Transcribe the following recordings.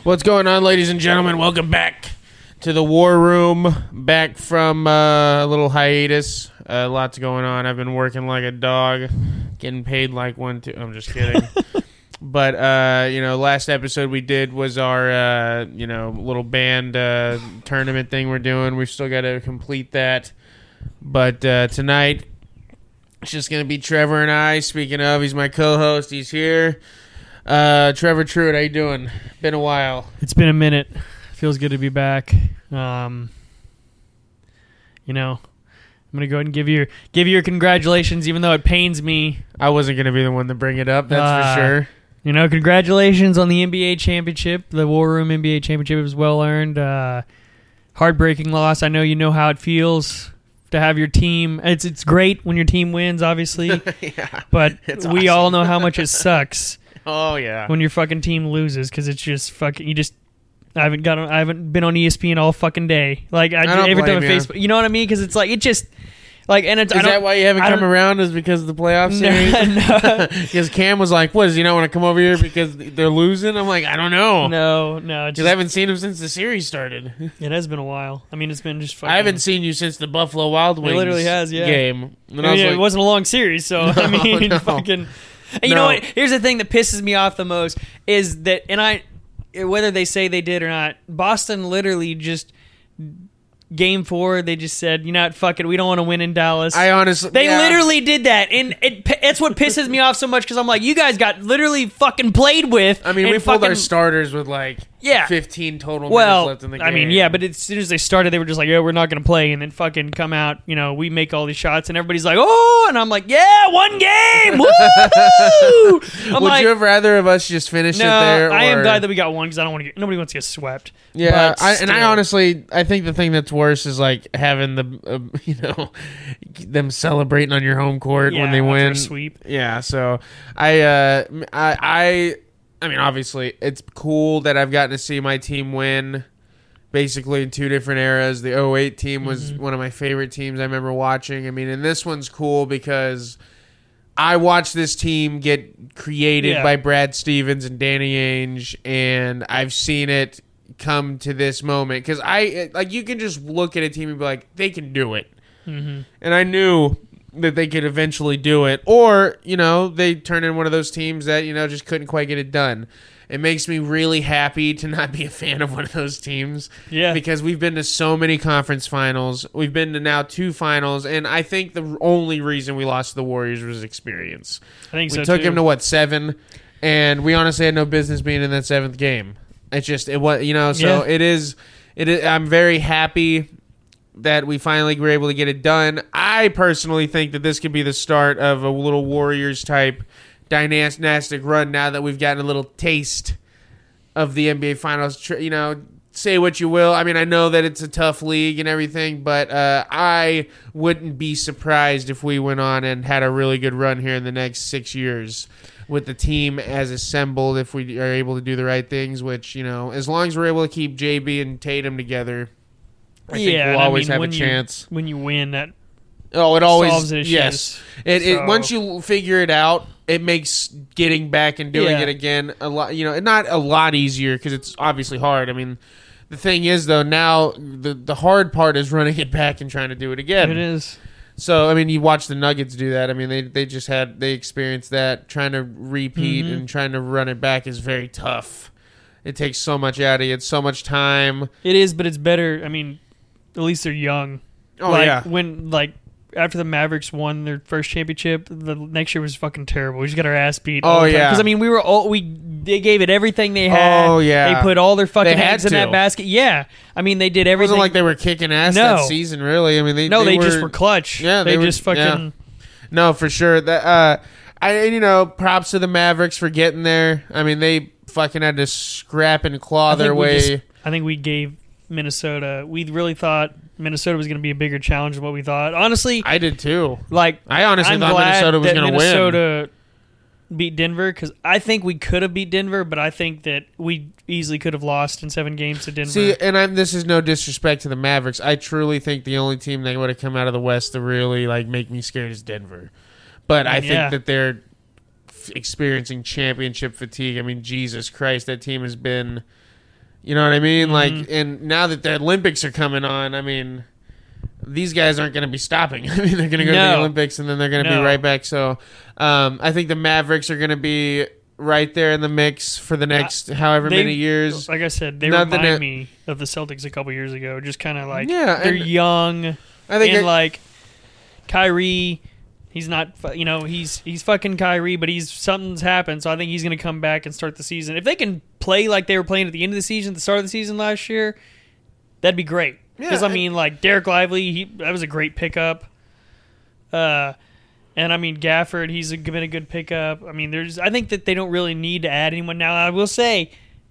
What's going on, ladies and gentlemen? Welcome back to the War Room. Back from a little hiatus. Lots going on. I've been working like a dog, getting paid like one. I'm just kidding. But last episode we did was our little band tournament thing we're doing. We've still got to complete that. But tonight it's just gonna be Trevor and I. Speaking of, he's my co-host. He's here. Trevor Truitt, how you doing? Been a while. It's been a minute. Feels good to be back. I'm gonna go ahead and give you your congratulations, even though it pains me. I wasn't gonna be the one to bring it up. That's for sure. Congratulations on the NBA championship. The War Room NBA championship was well earned. Heartbreaking loss. I know you know how it feels to have your team. It's great when your team wins, obviously. Yeah, but we awesome. all know how much it sucks. Oh yeah. When your fucking team loses, because it's just fucking. I haven't been on ESPN all fucking day. Like every time on Facebook, you know what I mean? Because it's like it just like and it's. Is that why you haven't come around? Is because of the playoff series? No. Because Cam was like, "What? Does he not want to come over here because they're losing?" I'm like, I don't know. No. Because I haven't seen him since the series started. It has been a while. I mean, it's been just. Fucking, I haven't seen you since the Buffalo Wild Wings. It literally has, yeah. Game. And it wasn't a long series, so I mean, no. fucking. And you know what? Here's the thing that pisses me off the most is that, whether they say they did or not, Boston literally just Game 4. They just said, fuck it, we don't want to win in Dallas. I honestly, they literally did that, and it's what pisses me off so much because I'm like, you guys got literally fucking played with. I mean, we pulled our starters with 15 total minutes left in the game. I mean, but as soon as they started, they were just like, yeah, we're not going to play, and then fucking come out, we make all these shots, and everybody's like, oh, and I'm like, yeah, one game, woo! Would you have rather of us just finish it there? Or? I am glad that we got one because I don't want to nobody wants to get swept. Yeah, I honestly, I think the thing that's worse is having the, them celebrating on your home court when they win. A sweep. Yeah, so I mean, obviously, it's cool that I've gotten to see my team win basically in two different eras. The 08 team was one of my favorite teams I remember watching. I mean, and this one's cool because I watched this team get created by Brad Stevens and Danny Ainge, and I've seen it come to this moment. Because you can just look at a team and be like, they can do it. Mm-hmm. And I knew that they could eventually do it, or they turn in one of those teams that just couldn't quite get it done. It makes me really happy to not be a fan of one of those teams, because we've been to so many conference finals, we've been to now 2 finals, and I think the only reason we lost to the Warriors was experience. I think we took him to 7, and we honestly had no business being in that 7th game. It was so it is. I'm very happy that we finally were able to get it done. I personally think that this could be the start of a little Warriors-type dynastic run now that we've gotten a little taste of the NBA Finals. Say what you will. I mean, I know that it's a tough league and everything, but I wouldn't be surprised if we went on and had a really good run here in the next 6 years with the team as assembled, if we are able to do the right things, which, as long as we're able to keep JB and Tatum together, I think we'll always have a chance. When you win, that it always solves issues. Yes. It once you figure it out, it makes getting back and doing it again a lot. Not a lot easier because it's obviously hard. I mean, the thing is though, now the hard part is running it back and trying to do it again. It is. So I mean, you watch the Nuggets do that. I mean, they experienced that. Trying to repeat and trying to run it back is very tough. It takes so much out of you. It's so much time. It is, but it's better. I mean, at least they're young. Oh yeah. When after the Mavericks won their first championship, the next year was fucking terrible. We just got our ass beat. Oh yeah. Because I mean, they gave it everything they had. Oh yeah. They put all their fucking eggs in that basket. Yeah. I mean, they did everything. It wasn't like they were kicking ass that season, really. I mean, they just were clutch. Yeah. They just fucking. Yeah. No, for sure. That props to the Mavericks for getting there. I mean, they fucking had to scrap and claw their way. I think we gave Minnesota. We really thought Minnesota was going to be a bigger challenge than what we thought. Honestly, I did too. I honestly thought Minnesota was going to win. Minnesota beat Denver because I think we could have beat Denver, but I think that we easily could have lost in 7 games to Denver. See, and this is no disrespect to the Mavericks. I truly think the only team that would have come out of the West to really make me scared is Denver. But I think that they're experiencing championship fatigue. I mean, Jesus Christ, that team has been You know what I mean? Like, and now that the Olympics are coming on, I mean, these guys aren't going to be stopping. I mean, they're going to go to the Olympics and then they're going to be right back. So, I think the Mavericks are going to be right there in the mix for the next however many years. Like I said, they remind me of the Celtics a couple years ago. Just kind of like they're young. I think and like Kyrie, he's not, he's fucking Kyrie, but something's happened. So I think he's going to come back and start the season. If they can play like they were playing at the end of the season, the start of the season last year, that'd be great. Because like Derek Lively, that was a great pickup. And I mean Gafford, he's been a good pickup. I mean, I think that they don't really need to add anyone now. I will say,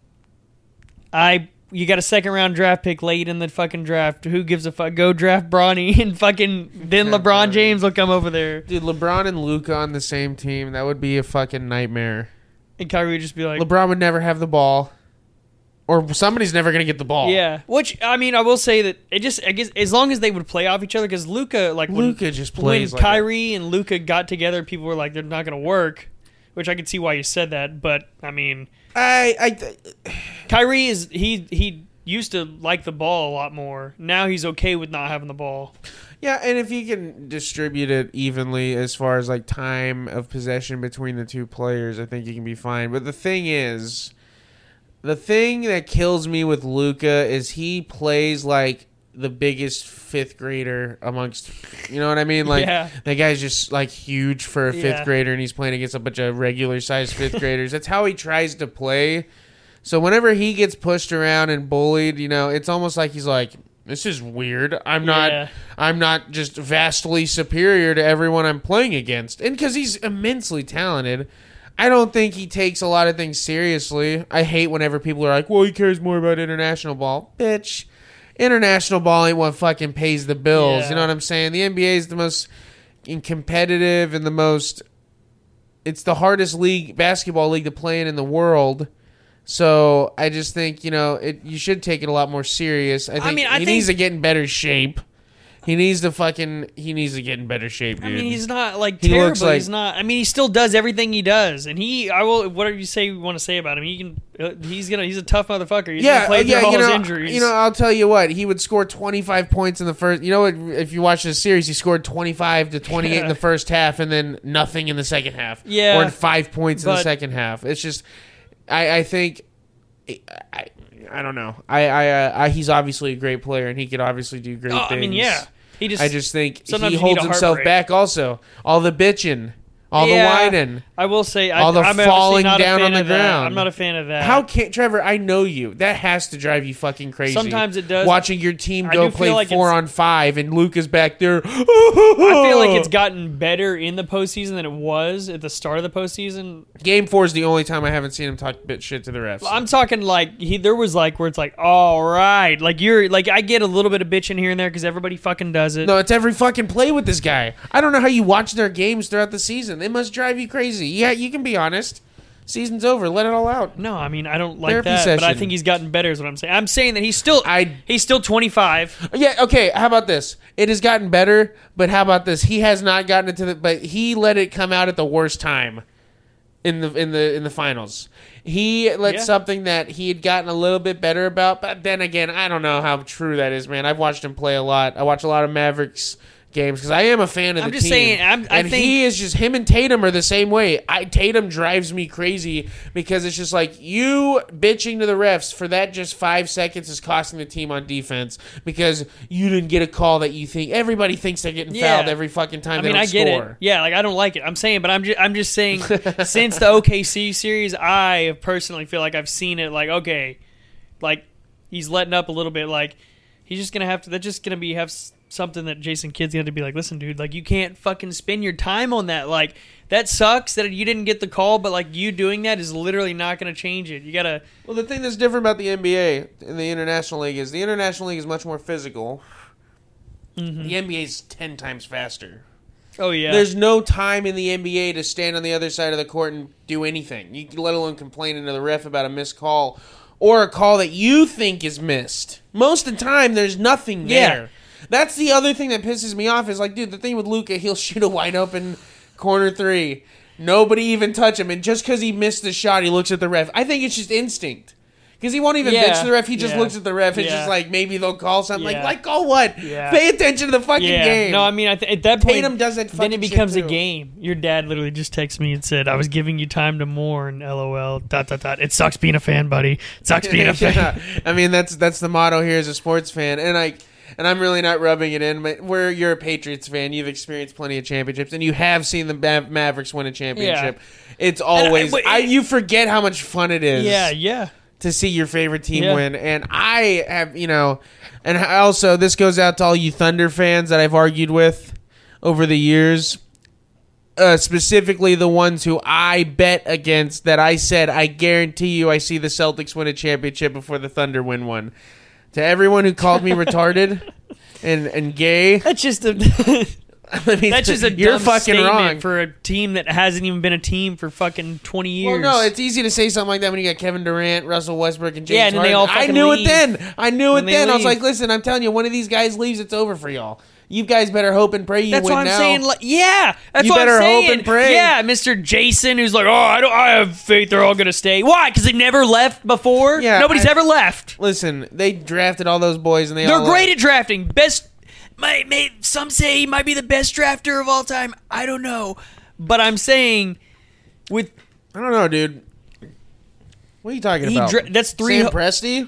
you got a second round draft pick late in the fucking draft. Who gives a fuck? Go draft Bronny and fucking then LeBron James will come over there. Dude, LeBron and Luka on the same team, that would be a fucking nightmare. And Kyrie would just be like, LeBron would never have the ball. Or somebody's never going to get the ball. Yeah. Which, I mean, I will say that I guess as long as they would play off each other, because Luka just plays when Kyrie and Luka got together, people were like, they're not going to work, which I could see why you said that. But, I mean, Kyrie he used to like the ball a lot more. Now he's okay with not having the ball. Yeah, and if you can distribute it evenly as far as like time of possession between the two players, I think you can be fine. But the thing that kills me with Luka is he plays like the biggest fifth grader amongst, you know what I mean? Like that guy's just like huge for a fifth grader, and he's playing against a bunch of regular sized fifth graders. That's how he tries to play. So whenever he gets pushed around and bullied, it's almost like he's like, this is weird. I'm not just vastly superior to everyone I'm playing against. And because he's immensely talented, I don't think he takes a lot of things seriously. I hate whenever people are like, well, he cares more about international ball. Bitch, international ball ain't what fucking pays the bills. You know what I'm saying? The NBA is the most competitive and it's the hardest basketball league to play in the world. So I just think, you should take it a lot more serious. I think he needs to get in better shape. He needs to get in better shape, dude. I mean, he's not terrible. He's not. I mean, he still does everything he does, and whatever you want to say about him, he's a tough motherfucker. He's gonna play through all his injuries. I'll tell you what, he would score 25 points in the first. You know what? If you watch this series, he scored 25 to 28 in the first half, and then nothing in the second half. Yeah, or 5 points in the second half. It's just, I think. I don't know. He's obviously a great player, and he could obviously do great things. I mean, yeah. I just think he holds himself back also. All the bitching. All the whining. I will say, all the falling down on the ground. I'm not a fan of that. Trevor, I know you. That has to drive you fucking crazy. Sometimes it does. Watching your team go play 4-on-5 and Luka's back there. I feel like it's gotten better in the postseason than it was at the start of the postseason. Game 4 is the only time I haven't seen him talk shit to the refs. I'm talking like there was like where it's like, all right, like you're like I get a little bit of bitching here and there because everybody fucking does it. No, it's every fucking play with this guy. I don't know how you watch their games throughout the season. They must drive you crazy. Yeah, you can be honest. Season's over. Let it all out. No, I mean I don't like Therapy that, but I think he's gotten better. Is what I'm saying. I'm saying that he's still 25. Yeah. Okay. How about this? It has gotten better, but how about this? He has not gotten into but he let it come out at the worst time in the finals. He let something that he had gotten a little bit better about, but then again, I don't know how true that is, man. I've watched him play a lot. I watch a lot of Mavericks games because I am a fan of the team. I'm just saying, I think he is just him and Tatum are the same way. Tatum drives me crazy because it's just like you bitching to the refs for that just 5 seconds is costing the team on defense because you didn't get a call that you think everybody thinks they're getting fouled every fucking time. I get it. Yeah, like I don't like it. I'm saying, but I'm just saying since the OKC series, I personally feel like I've seen it. Like okay, like he's letting up a little bit. Like he's just gonna have to. They're just gonna have something that Jason Kidd's going to be like, listen, dude, like you can't fucking spend your time on that. Like that sucks that you didn't get the call, but like you doing that is literally not going to change it. You got to. Well, the thing that's different about the NBA and the International League is the International League is much more physical. Mm-hmm. The NBA is 10 times faster. Oh yeah. There's no time in the NBA to stand on the other side of the court and do anything. You let alone complaining to the ref about a missed call or a call that you think is missed. Most of the time, there's nothing there. That's the other thing that pisses me off is like, dude, the thing with Luka, he'll shoot a wide open corner 3. Nobody even touch him. And just because he missed the shot, he looks at the ref. I think it's just instinct. Because he won't even Yeah. bitch to the ref. He just Yeah. looks at the ref and Yeah. just like, maybe they'll call something. Yeah. Like call what? Yeah. Pay attention to the fucking game. No, I mean, at that point, Tatum does that then fucking it becomes shit a too. game. Your dad literally just texted me and said, "I was giving you time to mourn." LOL. ... It sucks being a fan, buddy. It sucks being a fan. Yeah. I mean, that's the motto here as a sports fan. And I'm really not rubbing it in, but you're a Patriots fan. You've experienced plenty of championships, and you have seen the Mavericks win a championship. It's always... you forget how much fun it is. Yeah. To see your favorite team win. And I have, and also this goes out to all you Thunder fans that I've argued with over the years, specifically the ones who I bet against, that I said, I guarantee you I see the Celtics win a championship before the Thunder win one. To everyone who called me retarded and gay, That's just a... I mean, That's just a you're dumb fucking statement wrong. for a team that hasn't even been a team for fucking 20 years. Well, no, it's easy to say something like that when you got Kevin Durant, Russell Westbrook, and James Yeah, and then they Harden. all I fucking knew leave. it then. I When they was leave. like, listen, I'm telling you, one of these guys leaves, it's over for y'all. You guys better hope and pray you That's win what I'm now. saying. Yeah, that's You what better I'm saying. hope and pray. Yeah, Mr. Jason, who's like, I have faith they're all gonna stay. Why? Because they never left before. Yeah, Nobody's ever left. Listen, they drafted all those boys, and They're all great at drafting. Best. Some say he might be the best drafter of all time. I don't know, but I'm saying with I don't know, dude. What are you talking about? that's Sam Presti?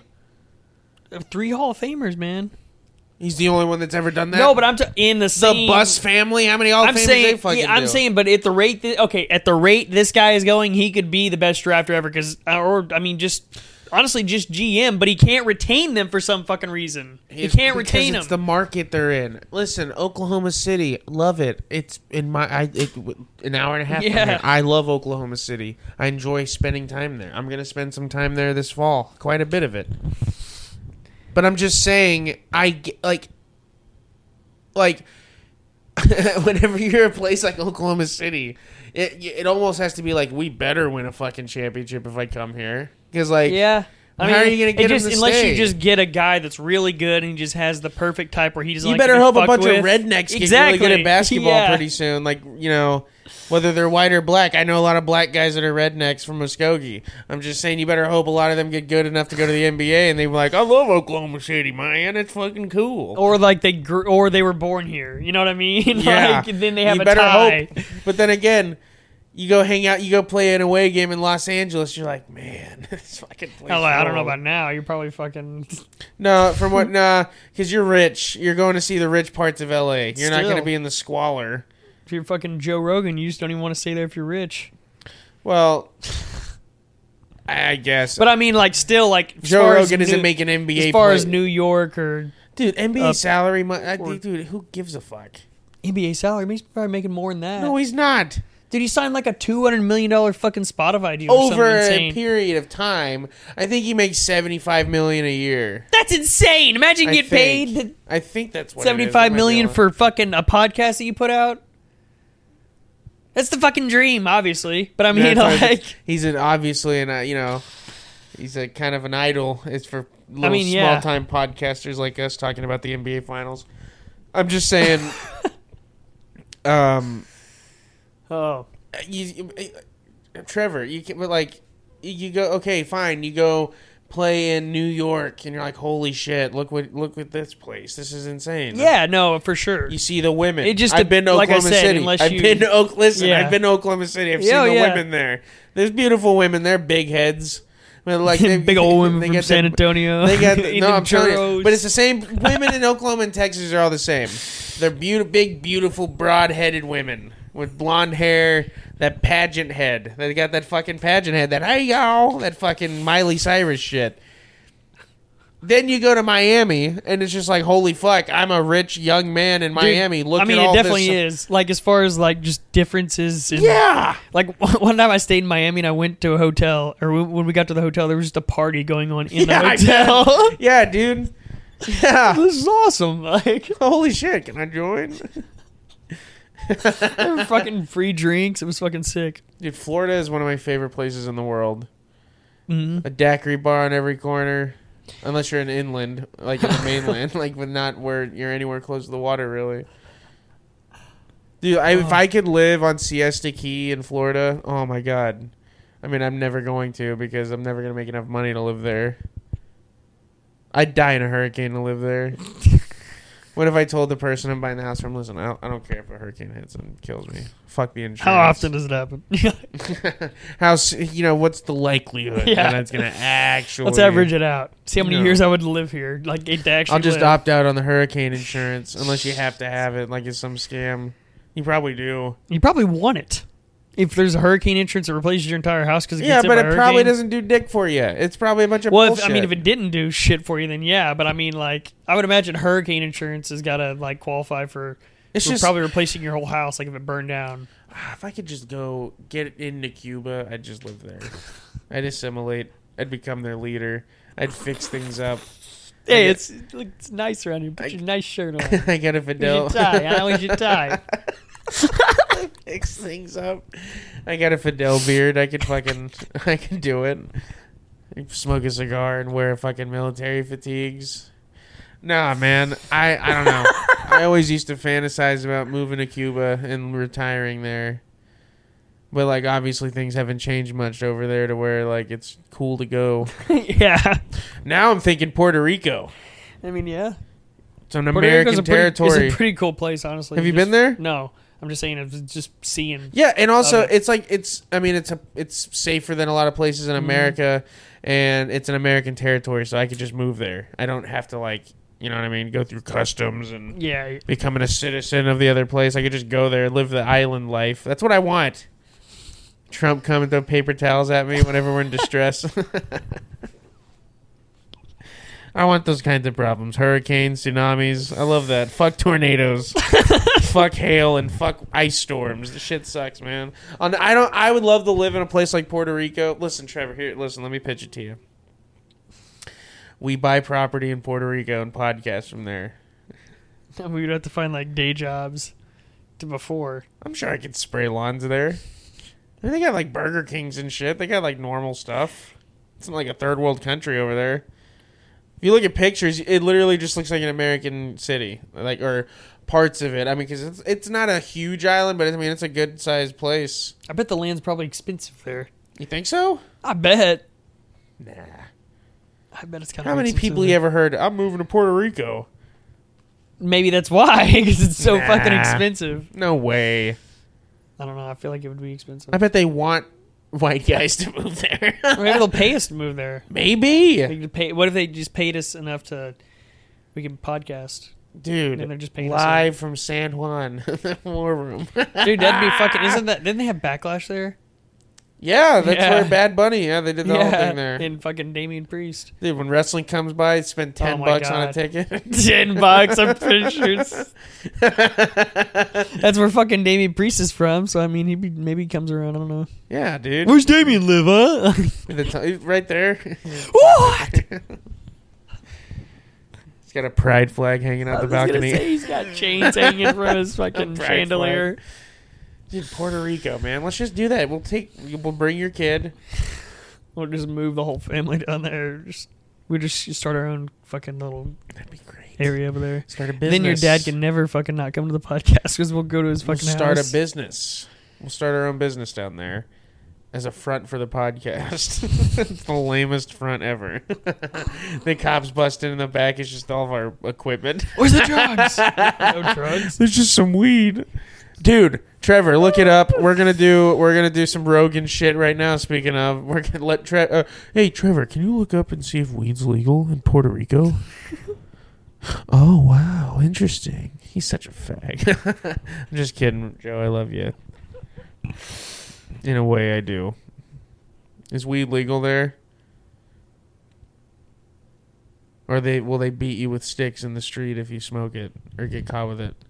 3 Hall of Famers, man. He's the only one that's ever done that. No, but I'm in the the same. Bus family. How many Hall of I'm Famers saying, they fucking I'm do? saying, but at the rate, at the rate this guy is going, he could be the best drafter ever. Because, just honestly, just GM, but he can't retain them for some fucking reason. He can't Because retain them. it's the market they're in. Listen, Oklahoma City, love it. It's in an hour and a half from Yeah. here. I love Oklahoma City. I enjoy spending time there. I'm gonna spend some time there this fall, quite a bit of it. But I'm just saying, whenever you're a place like Oklahoma City, it almost has to be like, we better win a fucking championship if I come here. Because Yeah. how are you going to get him to unless stay? you just get a guy that's really good and he just has the perfect type where he doesn't You like better to be hope a fucked bunch with. of rednecks get Exactly. really good at basketball Yeah. pretty soon. Whether they're white or black. I know a lot of black guys that are rednecks from Muskogee. I'm just saying you better hope a lot of them get good enough to go to the NBA and they were like, I love Oklahoma City, man. It's fucking cool. Or they were born here. You know what I mean? Yeah. Like, then they have you a better tie. hope. But then again, you go hang out, you go play an away game in Los Angeles, you're like, man, this fucking place. Hell, I don't know rules." about now. You're probably fucking. No, because you're rich. You're going to see the rich parts of LA. You're not Still. going to be in the squalor. If you're fucking Joe Rogan, you just don't even want to stay there if you're rich. Well, I guess. But I mean, still, as Joe far Rogan as isn't making NBA as far play- as New York or Dude, NBA salary, or- dude, who gives a fuck? NBA salary, he's probably making more than that. No, he's not. Dude, he signed like a $200 million fucking Spotify deal or Over something a insane. period of time, I think he makes $75 million a year. That's insane. Imagine I get think. paid I think that's what it is. $75 I might million be wrong. for fucking a podcast that you put out. That's the fucking dream, obviously. But I mean, That's why like, he's obviously he's a kind of an idol. It's for little yeah. small time podcasters like us talking about the NBA finals. I'm just saying. oh, Trevor, you can, but you go, okay, fine, you go play in New York, and you're like, holy shit, look at this place, this is insane. yeah, no, for sure. You see the women. It just- I've been to like I Oklahoma said, City. unless I've you- been to I've been to Oklahoma City. I've seen Yeah, the yeah. women there. There's beautiful women. They're big heads. But Big old women they from get San them- Antonio. They got eating no, I'm telling you. churros. But it's the same. Women in Oklahoma and Texas are all the same. They're big, beautiful, broad-headed women with blonde hair, that pageant head. They got that fucking pageant head. That hey y'all, that fucking Miley Cyrus shit. Then you go to Miami, and it's just like, holy fuck, I'm a rich young man in Miami. Dude, Look I mean, at all it definitely this. is. Like, as far as, just differences. In, Yeah. Like, one time I stayed in Miami and I went to a hotel, or when we got to the hotel, there was just a party going on in the I hotel. bet. Yeah, dude. Yeah. This is awesome. Like, Holy shit, can I join? there were fucking free drinks. It was fucking sick. Dude, Florida is one of my favorite places in the world. Mm-hmm. A daiquiri bar on every corner. Unless you're in inland, like in the mainland, but not where you're anywhere close to the water, really. Dude, if I could live on Siesta Key in Florida, oh my god. I mean, I'm never going to because I'm never going to make enough money to live there. I'd die in a hurricane to live there. What if I told the person I'm buying the house from, listen, I don't care if a hurricane hits and kills me. Fuck the insurance. How often does it happen? What's the likelihood that it's going to actually... Let's average it out. See how many years I would live here. Like, to actually I'll just live. opt out on the hurricane insurance unless you have to have it, like it's some scam. You probably do. You probably want it. If there's a hurricane insurance that replaces your entire house because it gets hit but by it a hurricane. probably doesn't do dick for you. It's probably a bunch of bullshit. If it didn't do shit for you, then yeah. But I mean, like, I would imagine hurricane insurance has got to like qualify for. It's just probably replacing your whole house, like if it burned down. If I could just go get into Cuba, I'd just live there. I'd assimilate. I'd become their leader. I'd fix things up. Hey, it's nice around here. Put your nice shirt on. I got a Fidel. You should tie. I always should tie. Fix things up. I got a Fidel beard. I can do it. I smoke a cigar and wear fucking military fatigues. Nah, man. I don't know. I always used to fantasize about moving to Cuba and retiring there. But, like, obviously things haven't changed much over there to where, like, it's cool to go. Yeah. Now I'm thinking Puerto Rico. I mean, yeah. It's an American territory. It's a pretty cool place, honestly. Have you been there? No. I'm just saying, it's just seeing. Yeah, and also it's safer than a lot of places in America, and it's an American territory, so I could just move there. I don't have to, like, you know what I mean, go through customs and becoming a citizen of the other place. I could just go there, live the island life. That's what I want. Trump come and throw paper towels at me whenever we're in distress. I want those kinds of problems. Hurricanes, tsunamis. I love that. Fuck tornadoes. Fuck hail and fuck ice storms. The shit sucks, man. I would love to live in a place like Puerto Rico. Listen, Trevor, let me pitch it to you. We buy property in Puerto Rico and podcast from there. We would have to find like day jobs before. I'm sure I could spray lawns there. I mean, they got like Burger Kings and shit. They got like normal stuff. It's not like a third world country over there. If you look at pictures, it literally just looks like an American city, like, or parts of it. I mean, because it's not a huge island, but I mean, it's a good sized place. I bet the land's probably expensive there. You think so? I bet. Nah. I bet it's kind of. How many people you ever heard? I'm moving to Puerto Rico. Maybe that's why, because it's so fucking expensive. No way. I don't know. I feel like it would be expensive. I bet they want white guys to move there. Or maybe they'll pay us to move there. Maybe. What if they just paid us enough we can podcast? Dude, and they're just paying live from San Juan, War Room. Dude, that'd be fucking. Didn't they have Backlash there? Yeah, that's where Bad Bunny. Yeah, they did the whole thing there. And fucking Damian Priest. Dude, when wrestling comes by, spend $10 on a ticket. $10. I'm pretty sure. That's where fucking Damian Priest is from. So I mean, maybe he comes around. I don't know. Yeah, dude. Where's Damian live? Huh? Right there. What? He's got a pride flag hanging out the balcony. He's got chains hanging from his fucking chandelier. Flag. Dude, Puerto Rico, man. Let's just do that. We'll bring your kid. We'll just move the whole family down there. We just start our own fucking little area over there. Start a business. Then your dad can never fucking not come to the podcast because we'll go to his fucking house. Start a business. We'll start our own business down there as a front for the podcast. It's the lamest front ever. The cops bust in the back. It's just all of our equipment. Where's the drugs? No drugs. There's just some weed. Dude, Trevor, look it up. We're gonna do some Rogan shit right now. Speaking of, we're gonna let hey, Trevor, can you look up and see if weed's legal in Puerto Rico? Oh wow, interesting. He's such a fag. I'm just kidding, Joe. I love you. In a way, I do. Is weed legal there? Or will they beat you with sticks in the street if you smoke it or get caught with it?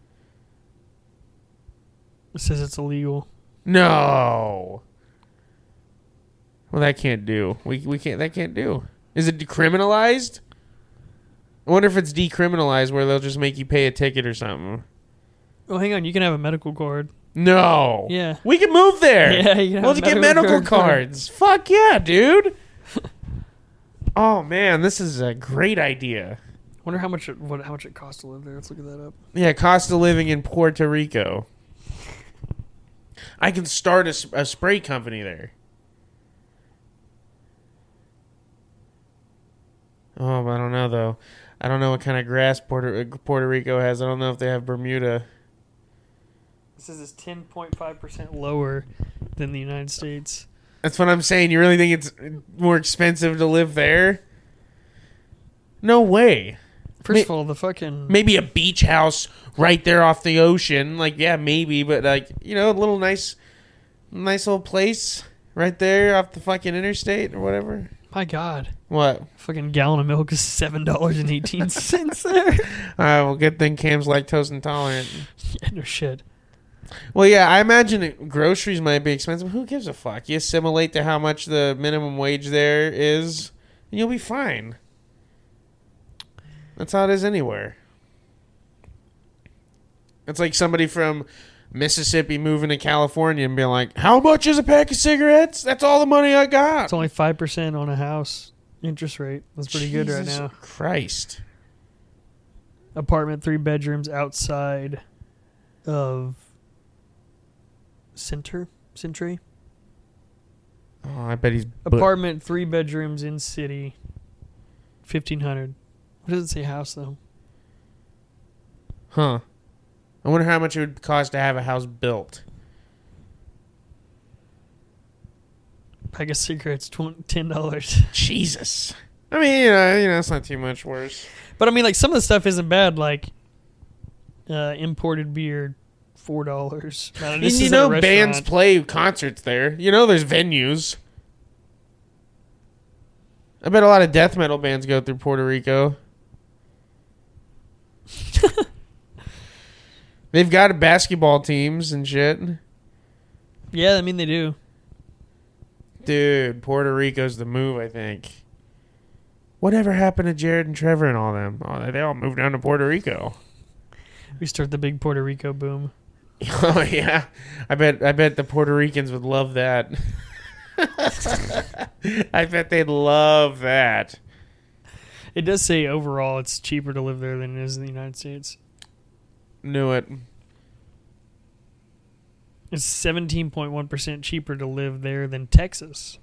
It says it's illegal. No. Well, that can't do. We can't. That can't do. Is it decriminalized? I wonder if it's decriminalized where they'll just make you pay a ticket or something. Oh, hang on. You can have a medical card. No. Yeah. We can move there. Yeah, you can we'll get medical cards. Fuck yeah, dude. Oh man, this is a great idea. Wonder how much it costs to live there. Let's look at that up. Yeah, cost of living in Puerto Rico. I can start a spray company there. Oh, but I don't know though. I don't know what kind of grass Puerto Rico has. I don't know if they have Bermuda. This is 10.5% lower than the United States. That's what I'm saying. You really think it's more expensive to live there? No way. First of all, the fucking... Maybe a beach house right there off the ocean. Like, yeah, maybe. But, like, you know, a little nice little place right there off the fucking interstate or whatever. My God. What? A fucking gallon of milk is $7.18 there. All right, well, good thing Cam's lactose intolerant. Yeah, no shit. Well, yeah, I imagine groceries might be expensive. Who gives a fuck? You assimilate to how much the minimum wage there is, and you'll be fine. That's how it is anywhere. It's like somebody from Mississippi moving to California and being like, how much is a pack of cigarettes? That's all the money I got. It's only 5% on a house interest rate. That's pretty good right now. Christ. Apartment, 3 bedrooms outside of Century. Oh, I bet he's... Apartment, 3 bedrooms in city, 1,500. What does it say house, though? Huh. I wonder how much it would cost to have a house built. Pack of cigarettes, $10. Jesus. I mean, you know, it's not too much worse. But, I mean, like, some of the stuff isn't bad, like imported beer, $4. And you know bands play concerts there. You know there's venues. I bet a lot of death metal bands go through Puerto Rico. They've got basketball teams and shit. Yeah, I mean they do. Dude, Puerto Rico's the move, I think. Whatever happened to Jared and Trevor and all them? Oh, they all moved down to Puerto Rico. We start the big Puerto Rico boom. Oh yeah, I bet the Puerto Ricans would love that. I bet they'd love that. It does say overall it's cheaper to live there than it is in the United States. Knew it. It's 17.1% cheaper to live there than Texas,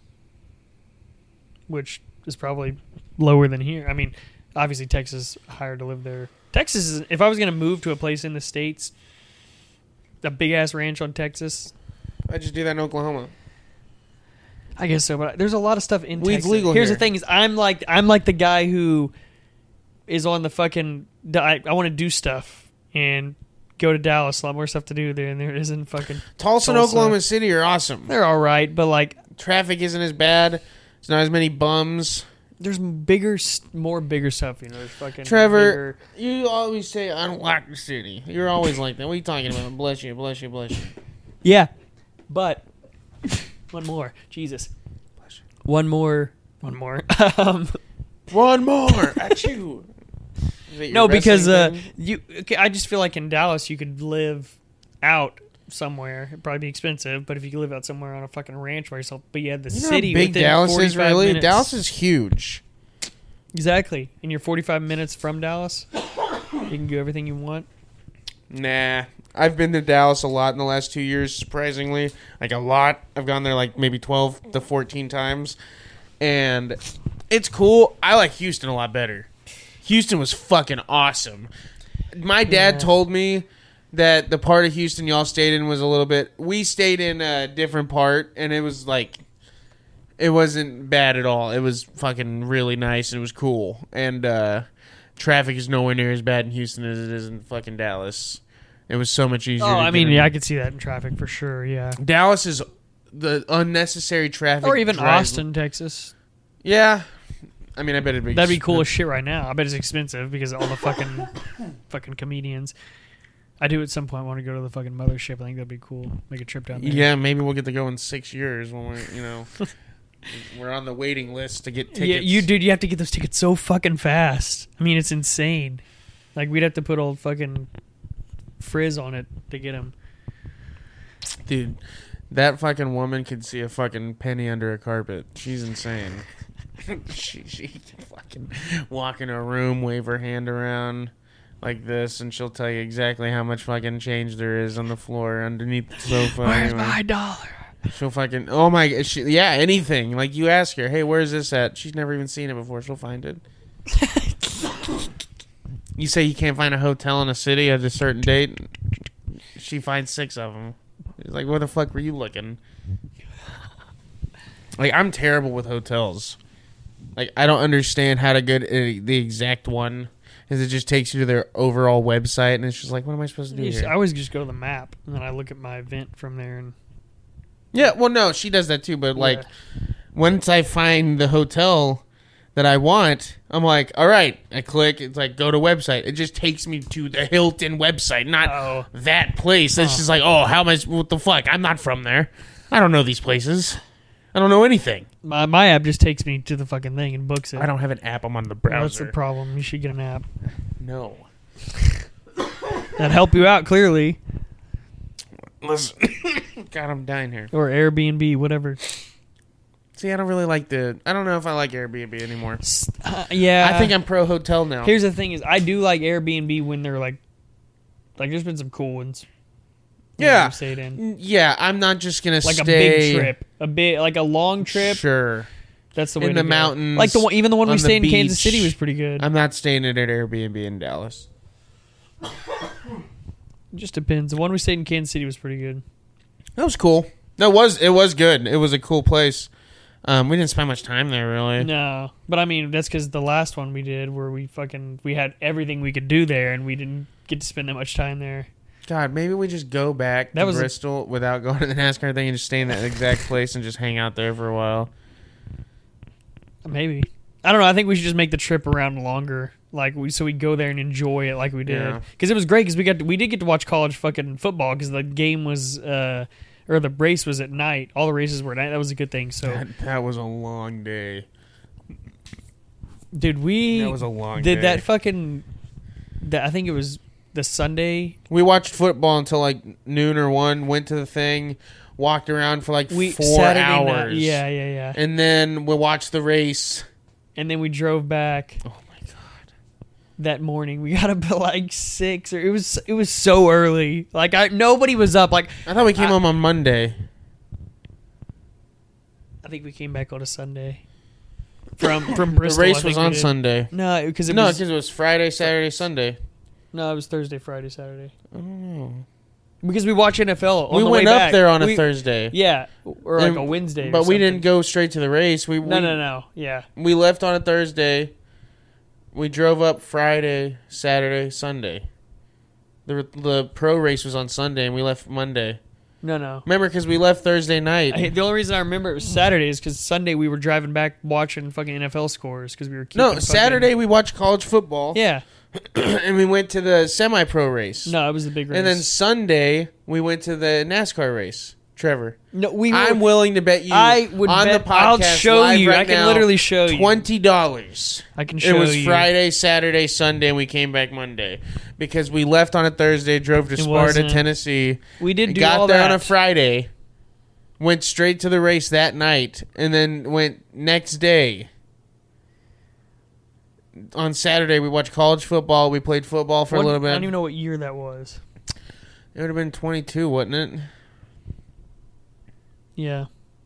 which is probably lower than here. I mean, obviously Texas is higher to live there. Texas is, if I was going to move to a place in the States, a big ass ranch on Texas. I just do that in Oklahoma. I guess so, but there's a lot of stuff in Weed's Texas. legal Here's here. the thing: is I'm like the guy who is on the fucking. I want to do stuff and go to Dallas. A lot more stuff to do there, and there isn't fucking. Tulsa and Oklahoma City are awesome. They're all right, but like traffic isn't as bad. There's not as many bums. There's more bigger stuff. You know, there's fucking. Trevor, you always say I don't like the city. You're always like that. What are you talking about? Bless you, bless you, bless you. Yeah, but. One more. Jesus. One more. One more. At you. No, because I just feel like in Dallas you could live out somewhere. It'd probably be expensive, but if you could live out somewhere on a fucking ranch by yourself, but you had the city big within Dallas 45 is really minutes. Dallas is huge. Exactly. And you're 45 minutes from Dallas. You can do everything you want. Nah. I've been to Dallas a lot in the last 2 years, surprisingly. Like, a lot. I've gone there, like, maybe 12 to 14 times. And it's cool. I like Houston a lot better. Houston was fucking awesome. My dad told me that the part of Houston y'all stayed in was a little bit... We stayed in a different part, and it was, like... It wasn't bad at all. It was fucking really nice, and it was cool. And traffic is nowhere near as bad in Houston as it is in fucking Dallas. It was so much easier. Oh, I mean, yeah, I could see that in traffic for sure, yeah. Dallas is the unnecessary traffic. Or even Austin, Texas. Yeah. I mean, I bet it'd be... That'd be cool as shit right now. I bet it's expensive because of all the fucking comedians. I do at some point want to go to the fucking mothership. I think that'd be cool. Make a trip down there. Yeah, maybe we'll get to go in 6 years when we're, you know... We're on the waiting list to get tickets. Yeah, you have to get those tickets so fucking fast. I mean, it's insane. Like, we'd have to put old fucking... frizz on it to get him. Dude, that fucking woman could see a fucking penny under a carpet. She's insane. she fucking walk in a room, wave her hand around like this, and she'll tell you exactly how much fucking change there is on the floor underneath the sofa. Where's my dollar? She'll fucking, oh my, yeah, anything. Like, you ask her, hey, where's this at? She's never even seen it before. She'll find it. You say you can't find a hotel in a city at a certain date. She finds 6 of them. It's like, where the fuck were you looking? Like, I'm terrible with hotels. Like, I don't understand how to get the exact one. Because it just takes you to their overall website, and it's just like, what am I supposed to do here? I always just go to the map, and then I look at my event from there. And yeah, well, no, she does that too. But, like, once I find the hotel that I want, I'm like, all right. I click. It's like, go to website. It just takes me to the Hilton website, not that place. It's just like, oh, how am I? What the fuck? I'm not from there. I don't know these places. I don't know anything. My app just takes me to the fucking thing and books it. I don't have an app. I'm on the browser. Well, that's the problem. You should get an app. No. That'd help you out, clearly. Listen. God, I'm dying here. Or Airbnb, whatever. See, I don't really like I don't know if I like Airbnb anymore. Yeah. I think I'm pro hotel now. Here's the thing is, I do like Airbnb when they're like there's been some cool ones. Yeah. Stayed in. Yeah, I'm not just going to like stay. a big trip. Like a long trip. Sure. That's the way in to the go. mountains. Like even the one we stayed in Kansas beach. City was pretty good. I'm not staying at an Airbnb in Dallas. It just depends. The one we stayed in Kansas City was pretty good. That was cool. It was good. It was a cool place. We didn't spend much time there, really. No, but I mean that's because the last one we did, where we had everything we could do there, and we didn't get to spend that much time there. God, maybe we just go back to Bristol without going to the NASCAR thing and just stay in that exact place and just hang out there for a while. Maybe. I don't know. I think we should just make the trip around longer, so we go there and enjoy it like we did. Because it was great. Because we did get to watch college fucking football because the game was. Or the race was at night. All the races were at night. That was a good thing. So that was a long day. Dude, that was a long day. That fucking... I think it was the Sunday. We watched football until like noon or 1, went to the thing, walked around for like 4 Saturday hours. Night. Yeah. And then we watched the race. And then we drove back. Oh my God. That morning. We got up at like 6 or it was so early. Like nobody was up. Like I thought we came home on Monday. I think we came back on a Sunday. From Bristol. The race was on Sunday. No, because it was Friday, Saturday, Sunday. No, it was Thursday, Friday, Saturday. I don't know. Because we watch NFL. We went up there on a Thursday. Yeah, or like a Wednesday. But we didn't go straight to the race. No. Yeah. We left on a Thursday. We drove up Friday, Saturday, Sunday. The pro race was on Sunday, and we left Monday. No. Remember, because we left Thursday night. The only reason I remember it was Saturday is because Sunday we were driving back watching fucking NFL scores because we were keeping Saturday we watched college football. Yeah. And we went to the semi-pro race. No, it was the big race. And then Sunday we went to the NASCAR race. Trevor. No, I'm willing to bet you I would on bet, the podcast I'll show live you. right I can now, literally show you. $20. I can show you. It was Friday, Saturday, Sunday, and we came back Monday. Because we left on a Thursday, drove to Sparta, Tennessee. We did do got all there that. on a Friday, went straight to the race that night, and then went next day. On Saturday, we watched college football. We played football for a little bit. I don't even know what year that was. It would have been 22, wouldn't it? Yeah.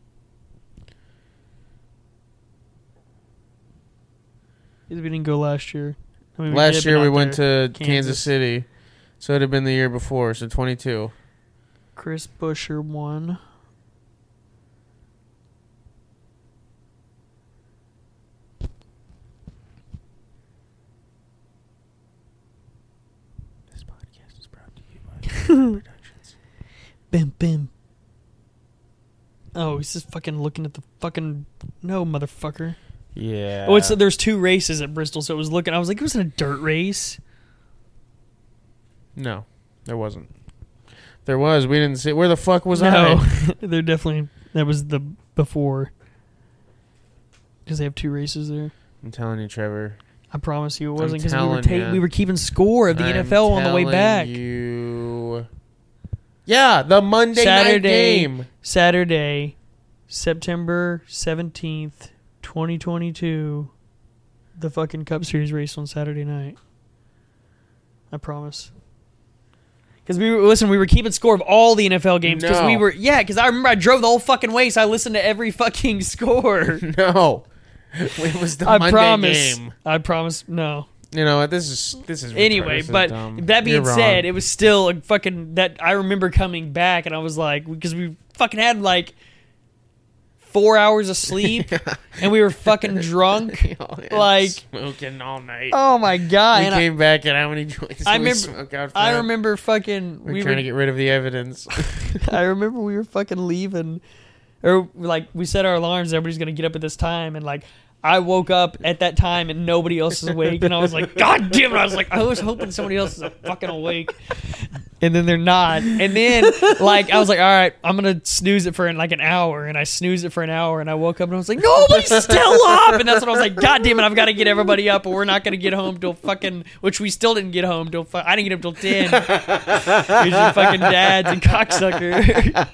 We didn't go last year. I mean, last year we went to Kansas City. So it would have been the year before, so 22. Chris Buescher won. This podcast is brought to you by Productions. Bim, bim. Oh, he's just fucking looking at the fucking... No, motherfucker. Yeah. Oh, there's 2 races at Bristol, so it was looking... I was like, it wasn't a dirt race. No, there wasn't. There was. We didn't see... Where the fuck was I? They're definitely... That was the before. Because they have 2 races there. I'm telling you, Trevor. I promise you it wasn't because we were keeping score of the NFL on the way back. You. Yeah, the Monday night game. Saturday, September 17th, 2022. The fucking Cup Series race on Saturday night. I promise. Because we were keeping score of all the NFL games. Because No. because I remember I drove the whole fucking way, so I listened to every fucking score. No. It was the I Monday promise. game. I promise. No. You know what? This is Anyway, retarded. This is but dumb. that being You're wrong. said, it was still a fucking that I remember coming back and I was like, because we fucking had like 4 hours of sleep and we were fucking drunk. Like smoking all night. Oh my god! We And came back and how many joints I did we remember. smoke out I front? remember fucking. We're trying to get rid of the evidence. I remember we were fucking leaving, or like we set our alarms. Everybody's gonna get up at this time, and like I woke up at that time and nobody else is awake, and I was like, God damn it! I was hoping somebody else is fucking awake, and then they're not. And then like I was like, all right, I'm gonna snooze it for like an hour, and I snoozed it for an hour, and I woke up and I was like, nobody's still up, and that's when I was like, God damn it! I've got to get everybody up, or we're not gonna get home till fucking. Which we still didn't get home till. I didn't get up till 10. Because your fucking dads and cocksucker.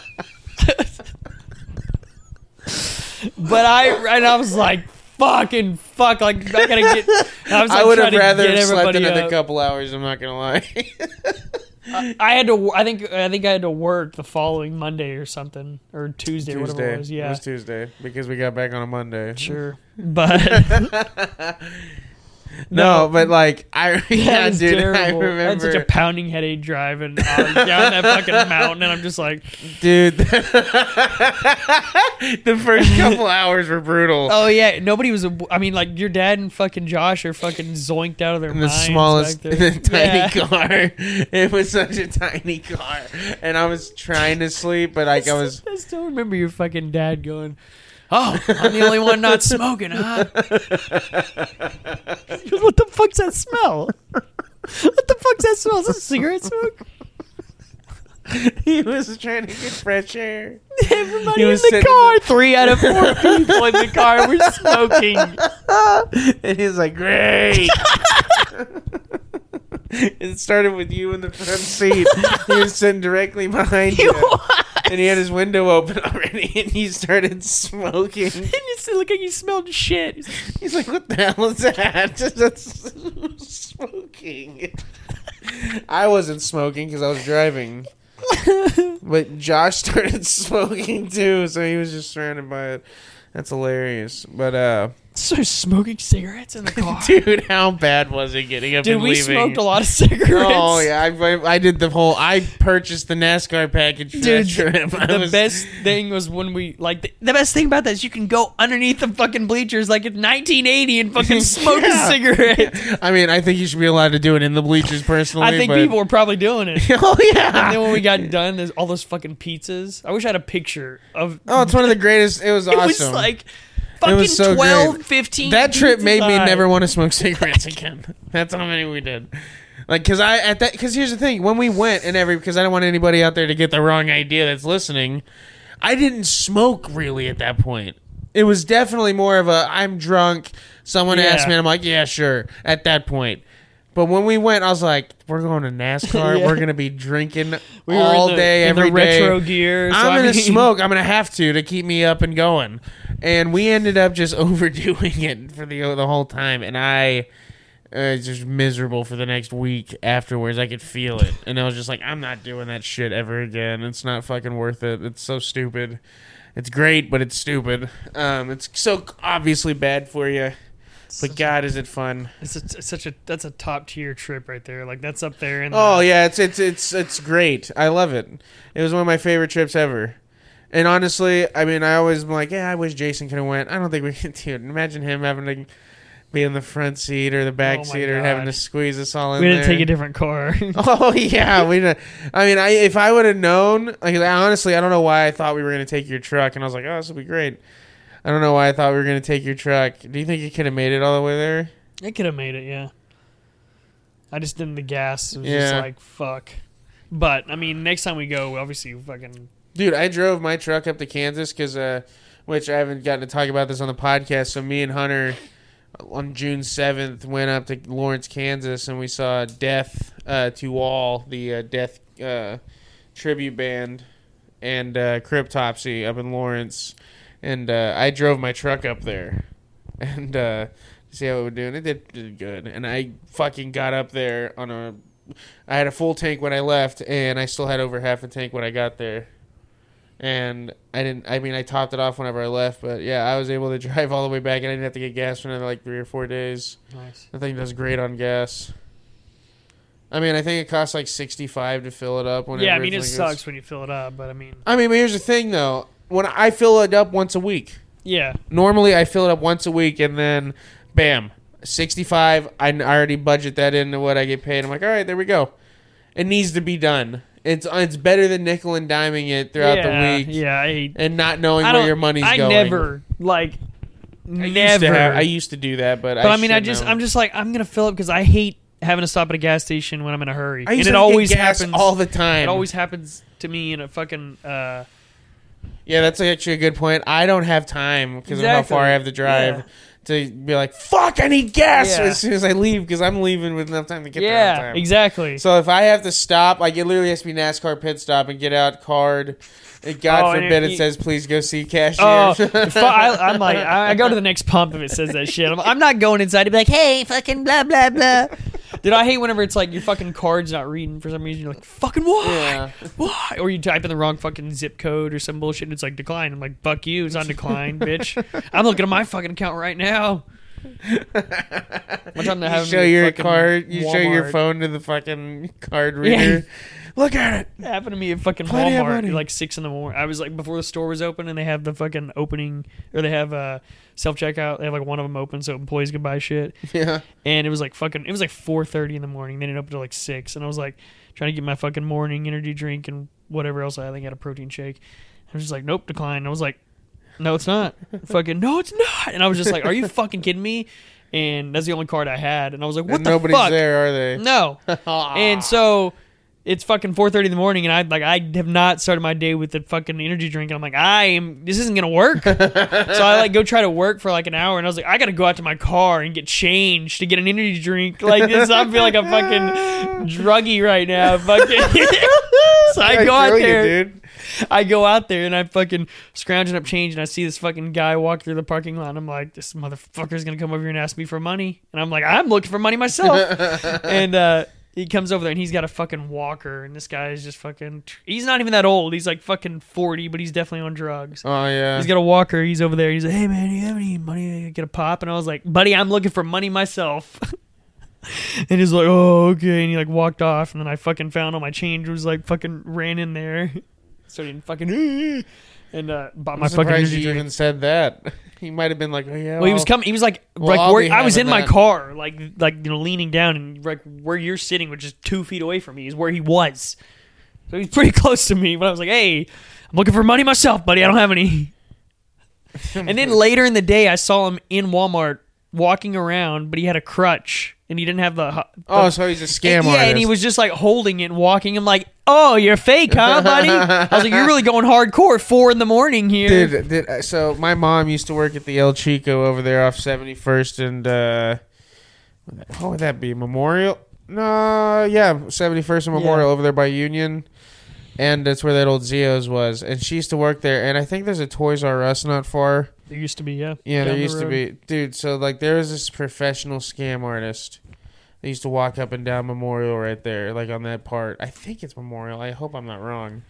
But I was like, fuck, like I gotta get. I would have rather get slept everybody another up. couple hours. I'm not gonna lie. I had to. I think I had to work the following Monday or something, or Tuesday, or whatever it was. Yeah, it was Tuesday because we got back on a Monday. Sure, but no, but like I that was dude, I terrible. I had such a remember, pounding headache driving down that fucking mountain, and I'm just like, dude. The first couple hours were brutal. oh yeah, nobody was. I mean, like your dad and fucking Josh are fucking zoinked out of their In the minds smallest, back there. tiny Yeah. car. It was such a tiny car, and I was trying to sleep, but like I was. I still remember your fucking dad going, "Oh, I'm the only one not smoking, huh?" He goes, what the fuck's that smell? What the fuck's that smell? Is this a cigarette smoke? He was trying to get fresh air. Everybody He in was the sitting car, 3 out of 4 people in the car were smoking. And he was like, great. It started with you in the front seat. He was sitting directly behind you. And he had his window open already, and he started smoking. And you still look like you smelled shit. He's like, what the hell is that? That's smoking. I wasn't smoking because I was driving. But Josh started smoking too, so he was just surrounded by it. That's hilarious. But So smoking cigarettes in the car. dude, how bad was it getting up Dude, and we leaving? smoked a lot of cigarettes. Oh yeah, I did the whole. I purchased the NASCAR package for that Dude, trip. the best thing was when we like the best thing about that is you can go underneath the fucking bleachers like it's 1980 and fucking smoke Yeah. a cigarette. I mean, I think you should be allowed to do it in the bleachers personally. I think but... people were probably doing it. Oh And yeah. then when we got done, there's all those fucking pizzas. I wish I had a picture of. Oh, it's one of the greatest. It was It awesome. was like fucking was so 12, great. 15. That trip pizzas made me high. never want to smoke cigarettes again. That's how many we did. Like, because here's the thing: when we went because I don't want anybody out there to get the wrong idea that's listening. I didn't smoke really at that point. It was definitely more of a I'm drunk. Someone Yeah. asked me, and I'm like, yeah, sure. At that point. But when we went, I was like, we're going to NASCAR. Yeah. We're going to be drinking We were all in the, day, in every the day. retro gear. So I'm I going to mean- smoke. I'm going to have to keep me up and going. And we ended up just overdoing it for the whole time. And I was just miserable for the next week afterwards. I could feel it. And I was just like, I'm not doing that shit ever again. It's not fucking worth it. It's so stupid. It's great, but it's stupid. It's so obviously bad for you. But God, is it fun? That's a top tier trip right there. Like that's up there. In Oh yeah, it's great. I love it. It was one of my favorite trips ever. And honestly, I mean, I always am like, yeah, I wish Jason could have went. I don't think we can do it. Imagine him having to be in the front seat or the back Oh, my seat or having God. to squeeze us all in we there. had to take a different car. Oh yeah, we. I mean, if I would have known, like honestly, I don't know why I thought we were gonna take your truck, and I was like, oh, this will be great. I don't know why I thought we were gonna take your truck. Do you think you could have made it all the way there? It could have made it, yeah. I just didn't the gas. It was Yeah. just like fuck. But I mean, next time we go, obviously, fucking. Dude, I drove my truck up to Kansas because, which I haven't gotten to talk about this on the podcast. So me and Hunter on June 7th went up to Lawrence, Kansas, and we saw Death to All, the Death tribute band, and Cryptopsy up in Lawrence. And I drove my truck up there and see how it would do. And it did good. And I fucking got up there on a I had a full tank when I left, and I still had over half a tank when I got there. And I topped it off whenever I left, but yeah, I was able to drive all the way back, and I didn't have to get gas for another like 3 or 4 days. Nice. I think that's great on gas. I mean, I think it costs like $65 to fill it up. Yeah, I mean, it sucks when you fill it up, but I mean... but here's the thing, though. When I fill it up once a week. Yeah. Normally, I fill it up once a week, and then, bam, $65. I already budget that into what I get paid. I'm like, all right, there we go. It needs to be done. It's better than nickel and diming it throughout the week. Yeah, and not knowing where your money's going. I never, I used to do that, but I'm just like, I'm going to fill up because I hate having to stop at a gas station when I'm in a hurry. And it always happens all the time. It always happens to me in a fucking... yeah, that's actually a good point. I don't have time because of how far I have to drive to be like, fuck, I need gas as soon as I leave because I'm leaving with enough time to get there on time. Yeah, exactly. So if I have to stop, like it literally has to be NASCAR pit stop and get out card. God forbid it says, please go see cashier. I'm like, I go to the next pump if it says that shit. I'm not going inside to be like, hey, fucking blah, blah, blah. Dude, I hate whenever it's like your fucking card's not reading for some reason. You're like, fucking why? Yeah. Why? Or you type in the wrong fucking zip code or some bullshit and it's like decline. I'm like, fuck you. It's on decline, bitch. I'm looking at my fucking account right now. I'm trying to have you show your card. You Walmart. Show your phone to the fucking card reader. Yeah. Look at it. It happened to me at fucking Walmart at like 6 a.m. I was like, before the store was open and they have the fucking opening, or they have self-checkout. They have like one of them open so employees can buy shit. Yeah. And it was like 4:30 in the morning. They didn't open until like 6. And I was like trying to get my fucking morning energy drink and whatever else. I think I had a protein shake. I was just like, nope, decline. And I was like, no, it's not. Fucking, no, it's not. And I was just like, are you fucking kidding me? And that's the only card I had. And I was like, what the fuck? Nobody's there, are they? No. And so... It's fucking 4:30 in the morning, and I have not started my day with the fucking energy drink. And I'm like, this isn't gonna work. So I like go try to work for like an hour, and I was like, I gotta go out to my car and get changed to get an energy drink. Like this, I feel like a fucking druggie right now. Fucking. So I go out there, dude. I go out there and I'm fucking scrounging up change, and I see this fucking guy walk through the parking lot. And I'm like, this motherfucker's gonna come over here and ask me for money, and I'm like, I'm looking for money myself, and he comes over there and he's got a fucking walker, and this guy is just fucking... He's not even that old. He's like fucking 40, but he's definitely on drugs. Oh, yeah. He's got a walker. He's over there. He's like, hey, man, do you have any money to get a pop? And I was like, buddy, I'm looking for money myself. And he's like, oh, okay. And he like walked off, and then I fucking found all my change. Was like fucking ran in there. Started fucking... And bought my fucking energy drink. Even said that. He might have been like, oh yeah. Well, he was coming. He was like, I was in my car, like leaning down, and like where you're sitting, which is 2 feet away from me, is where he was. So he's pretty close to me. But I was like, hey, I'm looking for money myself, buddy. I don't have any. And then later in the day, I saw him in Walmart walking around, but he had a crutch. And he didn't have the so he's a scam artist. Yeah, and he was just like holding it and walking. I'm like, oh, you're fake, huh, buddy? I was like, you're really going hardcore at 4 a.m. here. So my mom used to work at the El Chico over there off 71st and what would that be? Memorial? No, yeah, 71st and Memorial over there by Union. And that's where that old Zio's was. And she used to work there. And I think there's a Toys R Us not far. There used to be, yeah. Yeah, there used to be. Dude, so like there was this professional scam artist. They used to walk up and down Memorial right there, like on that part. I think it's Memorial. I hope I'm not wrong.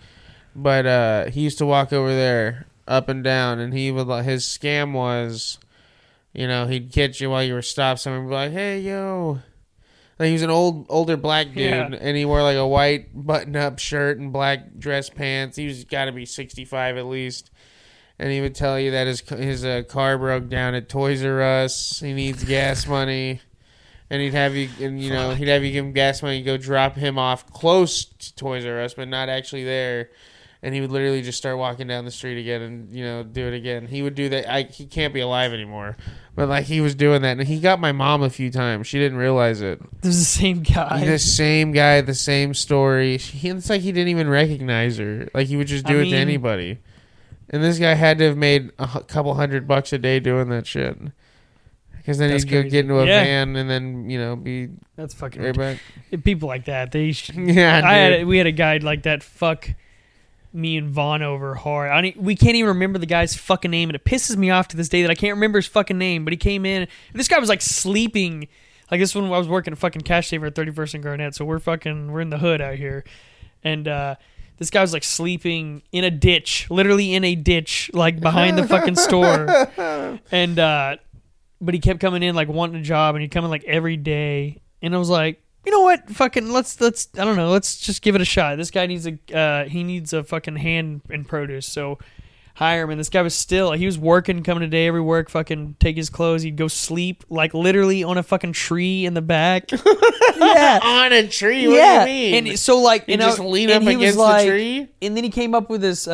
But he used to walk over there up and down, and his scam was, he'd catch you while you were stopped somewhere and be like, hey, yo. Like he was an older black dude, and he wore like a white button-up shirt and black dress pants. He was got to be 65 at least. And he would tell you that his car broke down at Toys R Us. He needs gas money, and he'd have you give him gas money and go drop him off close to Toys R Us, but not actually there. And he would literally just start walking down the street again and do it again. He would do that. He can't be alive anymore, but like he was doing that, and he got my mom a few times. She didn't realize it. It was the same guy. The same guy, the same story. It's like he didn't even recognize her. Like he would just do it to anybody. And this guy had to have made a couple $100 a day doing that shit. Because then he'd go get into a van and then, be... That's fucking... right back. People like that, they... Yeah, we had a guy like that fuck me and Vaughn over hard. We can't even remember the guy's fucking name, and it pisses me off to this day that I can't remember his fucking name, but he came in... And this guy was, like, sleeping... Like this when I was working at fucking Cash Saver at 31st and Garnett, so we're in the hood out here, and this guy was like sleeping in a ditch, literally in a ditch, like behind the fucking store, and but he kept coming in like wanting a job, and he'd come in like every day, and I was like, you know what, fucking let's I don't know, let's just give it a shot. This guy needs a fucking hand in produce, so hire him. And this guy he was working, coming today every work, fucking take his clothes, he'd go sleep like literally on a fucking tree in the back. Yeah, on a tree. What do you mean? And so like, you just lean up against the tree. And then he came up with this.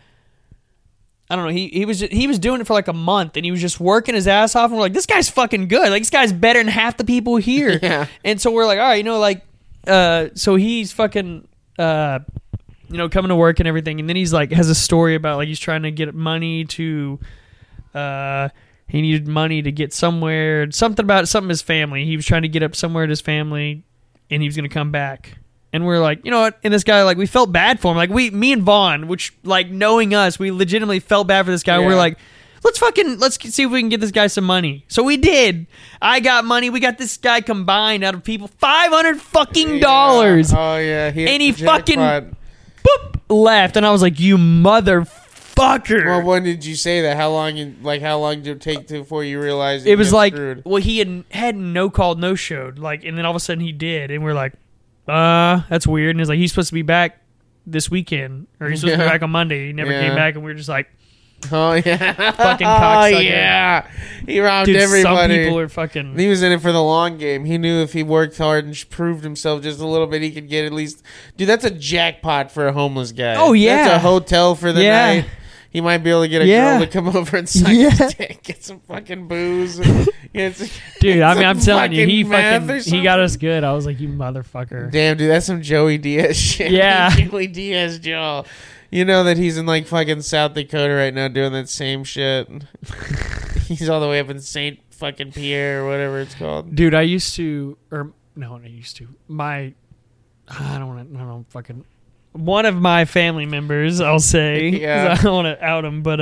I don't know. He was doing it for like a month, and he was just working his ass off. And we're like, this guy's fucking good. Like this guy's better than half the people here. Yeah. And so we're like, all right, you know, like, so he's fucking, you know, coming to work and everything. And then he's like, has a story about like he's trying to get money to, he needed money to get somewhere. Something about his family. He was trying to get up somewhere at his family, and he was gonna come back. And we're like, you know what? And this guy, like, we felt bad for him. Like, me and Vaughn, which, like, knowing us, we legitimately felt bad for this guy. Yeah. We're like, let's see if we can get this guy some money. So we did. I got money. We got this guy combined out of people $500 fucking dollars. Yeah. Oh yeah. And he fucking boop, left. And I was like, you motherfucker. Well, when did you say that? How long did it take before you realized it was like screwed? Well, he had no called, no showed, like, and then all of a sudden he did, and we're like, that's weird. And he's like, he's supposed to be back this weekend, or he's supposed to be back on Monday. He never came back, and we were just like, oh yeah, fucking cocksucker. Oh yeah, he robbed Dude, everybody. Some people are fucking. He was in it for the long game. He knew if he worked hard and proved himself just a little bit, he could get at least. Dude, that's a jackpot for a homeless guy. Oh yeah, that's a hotel for the night. He might be able to get a girl to come over and suck his dick, get some fucking booze. Dude, I mean, I'm telling you, he got us good. I was like, you motherfucker. Damn, dude, that's some Joey Diaz shit. Yeah. Joey Diaz, Joe. You know that he's in like fucking South Dakota right now doing that same shit. He's all the way up in St. fucking Pierre or whatever it's called. Dude, I don't know, fucking. One of my family members, I'll say, I don't want to out him, but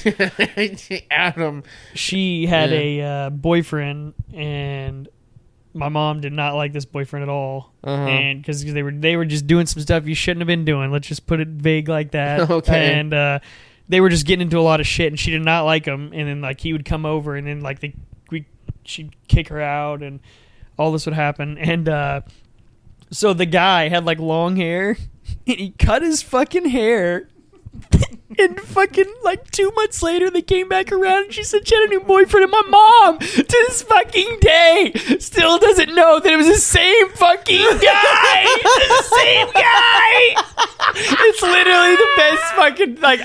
out him. She had a boyfriend, and my mom did not like this boyfriend at all, and because they were just doing some stuff you shouldn't have been doing. Let's just put it vague like that. Okay. And they were just getting into a lot of shit, and she did not like him. And then like he would come over, and then like she'd kick her out, and all this would happen. And so the guy had like long hair. And he cut his fucking hair. And fucking like 2 months later, they came back around and she said she had a new boyfriend. And my mom, to this fucking day, still doesn't know that it was the same fucking guy. The same guy. It's literally the best fucking, like,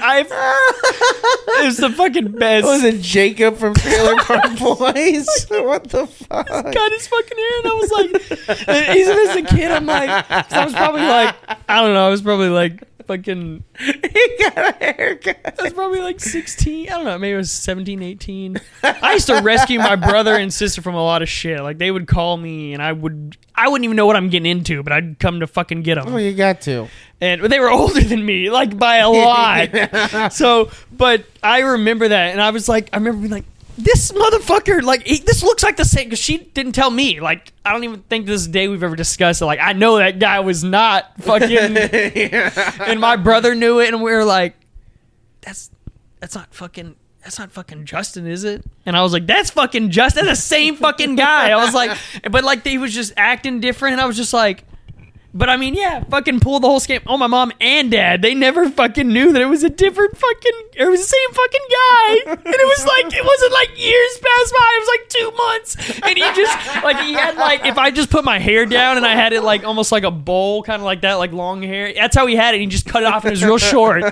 it's the fucking best. Was it Jacob from Trailer Park Boys? What the fuck? Cut his fucking hair, and I was like, even as a kid, I'm like, 'cause I was probably like, I don't know, I was probably like, fucking he got a haircut. I was probably like 16. I don't know, maybe it was 17, 18. I used to rescue my brother and sister from a lot of shit. Like they would call me and I wouldn't even know what I'm getting into, but I'd come to fucking get them. Oh, you got to. And they were older than me, like by a lot. So, but I remember that, and I remember being like, this motherfucker, like, this looks like the same, because she didn't tell me. Like, I don't even think this day we've ever discussed it. Like, I know that guy was not fucking, and my brother knew it, and we were like, that's not fucking Justin, is it? And I was like, that's fucking Justin, that's the same fucking guy. I was like, but like, he was just acting different, and I was just like, but I mean, yeah, fucking pulled the whole scam. Oh, my mom and dad, they never fucking knew that it was a different fucking, it was the same fucking guy. And it was like, it wasn't like years passed by. It was like 2 months. And he just, like, he had like, if I just put my hair down and I had it like almost like a bowl, kind of like that, like long hair. That's how he had it. He just cut it off and it was real short.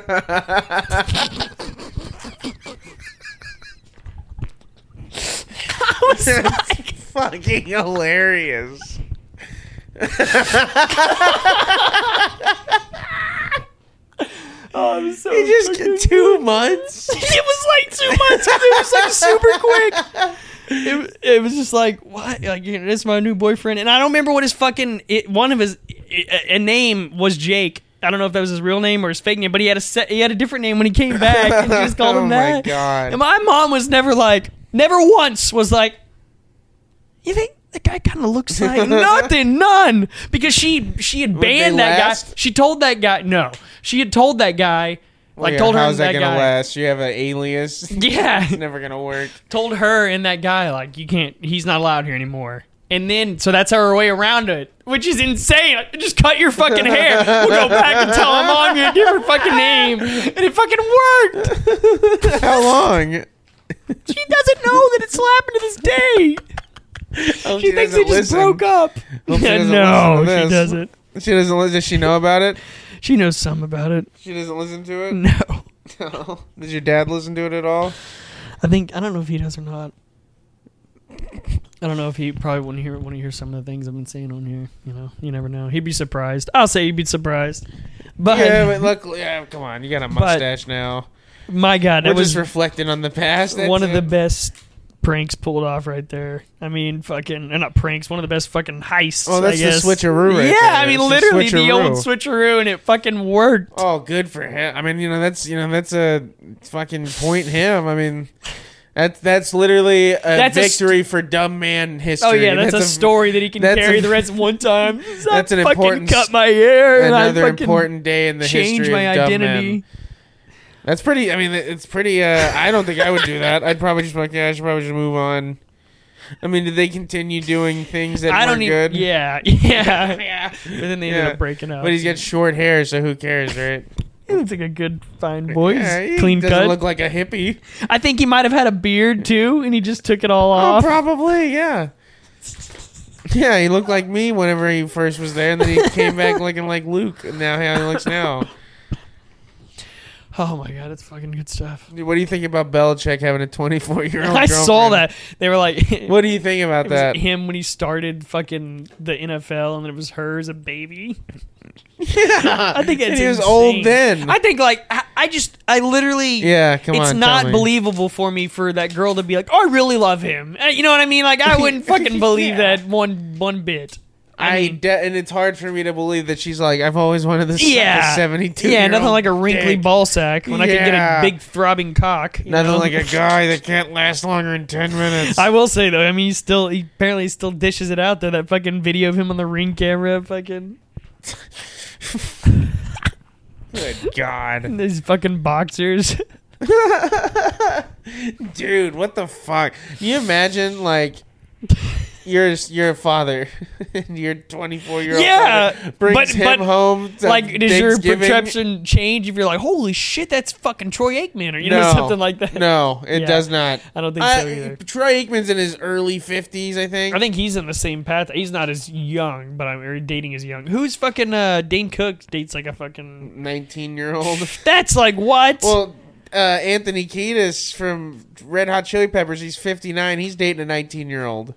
I was like, fucking hilarious. Oh, it was so you just get 2 months. It was like 2 months. It was like super quick. It was just like, what? Like, this is my new boyfriend, and I don't remember what his fucking a name was Jake. I don't know if that was his real name or his fake name, but he had a different name when he came back, and he just called him that. Oh my god! And my mom was never once was like, you think that guy kind of looks like none. Because she had banned that guy. She told that guy, no. She had told that guy, told her how's that guy. gonna last? You have an alias? Yeah. It's never gonna work. Told her and that guy, like, you can't, he's not allowed here anymore. And then, so that's her way around it, which is insane. Like, just cut your fucking hair. We'll go back and tell her mom you give her fucking name. And it fucking worked. How long? She doesn't know that it's happened to this day. She thinks they just broke up. No, she doesn't. She doesn't listen. Does she know about it? She knows some about it. She doesn't listen to it? No. Does your dad listen to it at all? I don't know if he does or not. I don't know if he probably want to hear some of the things I've been saying on here. You know, you never know. He'd be surprised. I'll say he'd be surprised. But yeah, but look, come on, you got a mustache now. My God, We're that was just reflecting on the past. One of the best pranks pulled off right there. I mean, fucking, not pranks. One of the best fucking heists. Oh, that's the switcheroo right there. Yeah, I mean, literally the old switcheroo, and it fucking worked. Oh, good for him. I mean, that's a fucking point him. I mean. That's literally a victory for dumb man history. Oh yeah, that's a story that he can carry the rest of one time. That's an important. Cut my hair. Another important day in the history of my identity. Men. That's pretty. I mean, it's pretty. I don't think I would do that. I'd probably just be like, yeah, I should probably just move on. I mean, did they continue doing things that weren't good? Yeah. But then they ended up breaking up. But he's got short hair, so who cares, right? He looks like a good, fine boy. Yeah, clean doesn't cut. Look like a hippie. I think he might have had a beard too, and he just took it all off. Probably, yeah. Yeah, he looked like me whenever he first was there, and then he came back looking like Luke, and now how he looks now. Oh my God, it's fucking good stuff. Dude, what do you think about Belichick having a 24-year-old girlfriend? I saw that. They were like... What do you think about that? Him when he started fucking the NFL, and then it was her as a baby. Yeah. I think it's he was insane. old then. I think, like, I literally... Yeah, come on, it's not believable for me for that girl to be like, oh, I really love him. You know what I mean? Like, I wouldn't fucking believe that one bit. And it's hard for me to believe that she's like, I've always wanted this 72. Yeah, nothing like a wrinkly ball sack when I could get a big throbbing cock. Nothing like a guy that can't last longer than 10 minutes. I will say though, I mean, he apparently still dishes it out there. That fucking video of him on the Ring camera, fucking. Good God. These fucking boxers. Dude, what the fuck? Can you imagine, like, you're a father, and your 24-year-old father brings him home to like, does your Thanksgiving? perception change if you're like, holy shit, that's fucking Troy Aikman, or something like that? No, it does not. I don't think so either. Troy Aikman's in his early 50s, I think. I think he's in the same path. He's not as young, but I'm dating as young. Who's fucking Dane Cook dates like a fucking 19-year-old? That's like what? Well, Anthony Kiedis from Red Hot Chili Peppers, he's 59. He's dating a 19-year-old.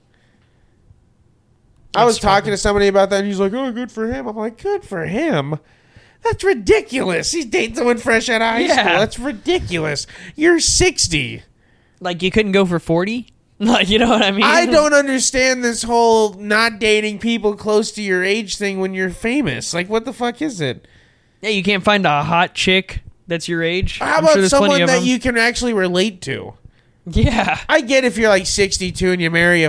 I was talking to somebody about that, and he's like, oh, good for him. I'm like, good for him? That's ridiculous. He's dating someone fresh out of high school. That's ridiculous. You're 60. Like, you couldn't go for 40? Like, you know what I mean? I don't understand this whole not dating people close to your age thing when you're famous. Like, what the fuck is it? Yeah, you can't find a hot chick that's your age. How about someone that you can actually relate to? Yeah. I get if you're like 62 and you marry a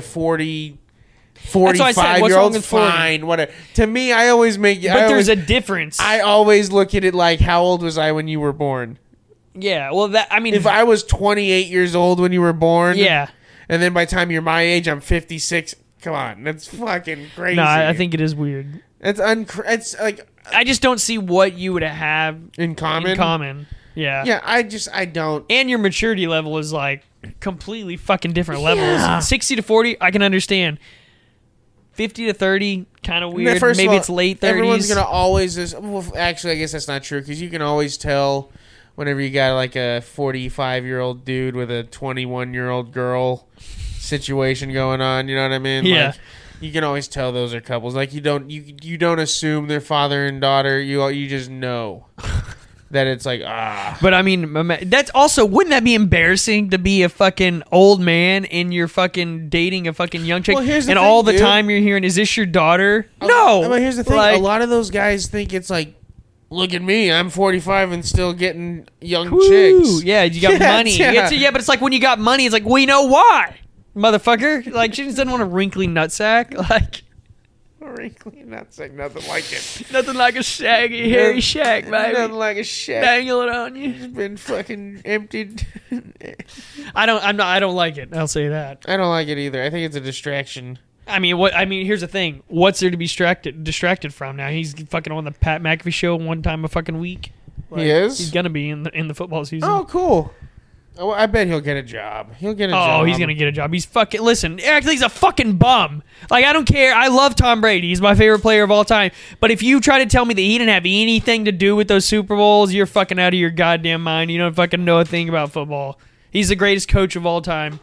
45-year-old, fine, whatever. To me, I always make... But there's a difference. I always look at it like, how old was I when you were born? Yeah, well, I mean... If I was 28 years old when you were born... Yeah. And then by the time you're my age, I'm 56... Come on, that's fucking crazy. No, I think it is weird. It's like... I just don't see what you would have... In common? Yeah. Yeah, I don't... And your maturity level is like completely fucking different levels. 60 to 40, I can understand. 50 to 30, kind of weird. Maybe it's late 30s. Everyone's going to always... Well, actually, I guess that's not true, because you can always tell whenever you got like a 45-year-old dude with a 21-year-old girl situation going on, you know what I mean? Yeah. Like, you can always tell those are couples. Like, you don't assume they're father and daughter. You just know that it's like, But I mean, that's also, wouldn't that be embarrassing to be a fucking old man and you're fucking dating a fucking young chick? Well, here's the and thing, all the dude. time you're hearing, is this your daughter? No. But here's the thing. Like, a lot of those guys think it's like, look at me, I'm 45 and still getting young woo. chicks. Yeah, you got money. Yeah. But it's like when you got money, it's like, well, you know why? motherfucker. Like, she just doesn't want a wrinkly nutsack. Like, wrinkly nutsack, nothing like it. Nothing like a shaggy, hairy shack, baby. Nothing like a shack. Dangling on you. It's been fucking emptied. I don't like it. I'll say that. I don't like it either. I think it's a distraction. I mean, here's the thing. What's there to be distracted from now? He's fucking on the Pat McAfee show one time a fucking week. Like, he is? He's gonna be in the football season. Oh, cool. Oh, I bet he'll get a job. He'll get a job. Oh, he's gonna get a job. He's fucking actually he's a fucking bum. Like, I don't care. I love Tom Brady. He's my favorite player of all time. But if you try to tell me that he didn't have anything to do with those Super Bowls, you're fucking out of your goddamn mind. You don't fucking know a thing about football. He's the greatest coach of all time.